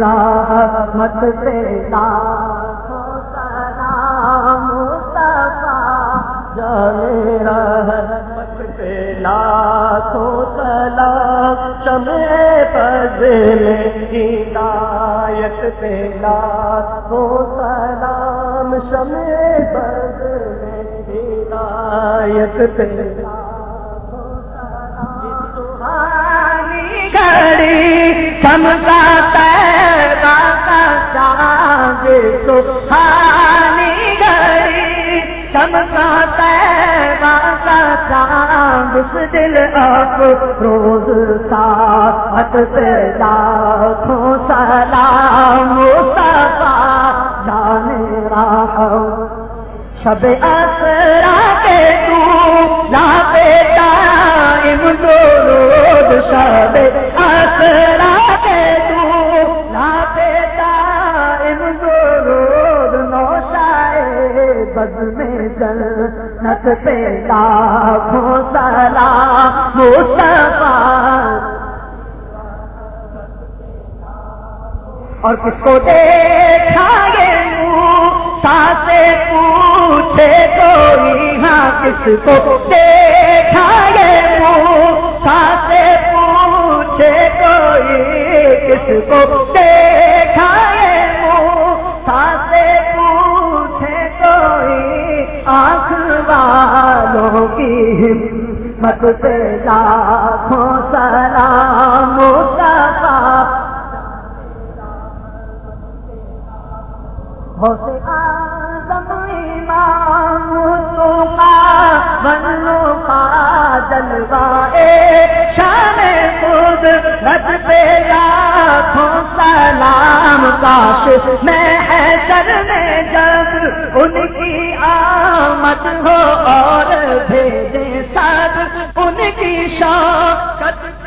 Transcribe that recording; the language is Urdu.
رحمت پہ لاکھوں سلام مصطفیٰ جانے رحمت پہ لاکھوں سلام شمع فضل ہدایت پہ لاکھوں سلام شمع فضل ہدایت پہ لاکھوں سلام گھڑی چمکا تیرا کا چاند سبحانی گھڑی چمکا تیرا کا چاند اس دل افروز ساعت پہ لاکھوں سلام مصطفیٰ جانے رحم شب اسرا کے تو لاتے دائم درود شب اسرا کے تو لاتے دائم درود نوشائے بز میں جنت پہ لاکھوں سلام مصطفیٰ اور کس کو دیکھا گے سے پوچھے کوئی ہاں کس کو دیکھا گے سے پوچھے کوئی کس کو دیکھا گے سے پوچھے کوئی آنکھ والوں کی ہمت پہ لاکھوں سلام مصطفیٰ غوث اعظم امام بنو کا جلوائے شان قدرت پہ لاکھوں سلام کاش میں حشر میں جب ان کی آمد ہو اور بھیجے سب ان کی شوقت